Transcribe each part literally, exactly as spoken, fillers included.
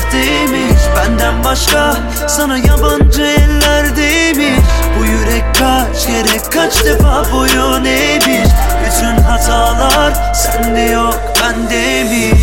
sahteymiş. Benden başka sana yabancı ellerdeymiş. Bu yürek kaç kere kaç defa boyun eğmiş. Bütün hatalar sende yok bendeymiş.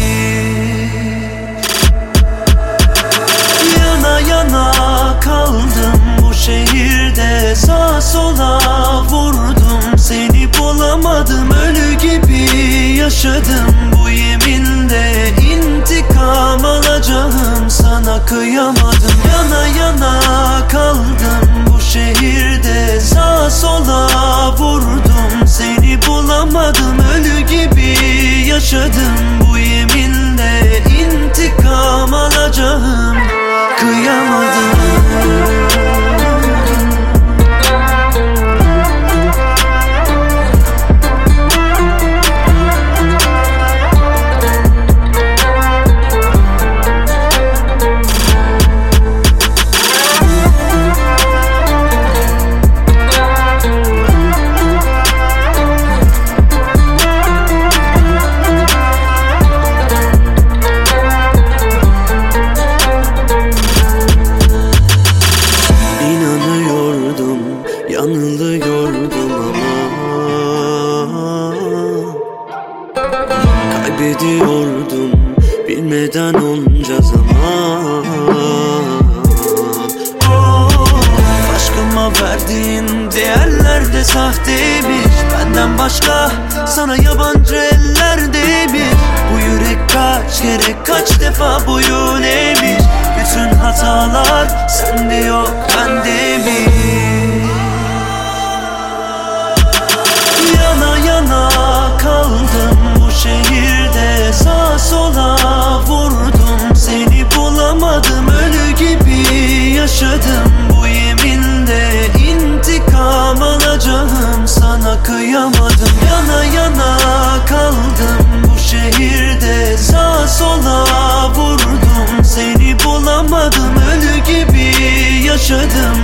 Yana yana kaldım bu şehirde, sağa sola vurdum, seni bulamadım, ölü gibi yaşadım. Bu yeminle intikam alacağım, sana kıyamadım. Yana yana kaldım bu şehirde, sağa sola vurdum, seni bulamadım, ölü gibi yaşadım. Bu yeminle intikam alacağım, kıyamadım. Yanılıyordum ama kaybediyordum bilmeden onca zaman. Oh, aşkıma verdiğin değerler de sahteymiş. Benden başka sana yabancı ellerdeymiş. Bu yürek kaç kere kaç defa boyun eğmiş. Bütün hatalar sende yok bendeymiş. Yana yana kaldım bu şehirde, sağa sola vurdum, seni bulamadım, ölü gibi yaşadım. Bu yeminle intikam alacağım, sana kıyamadım. Yana yana kaldım bu şehirde, sağa sola vurdum, seni bulamadım, ölü gibi yaşadım.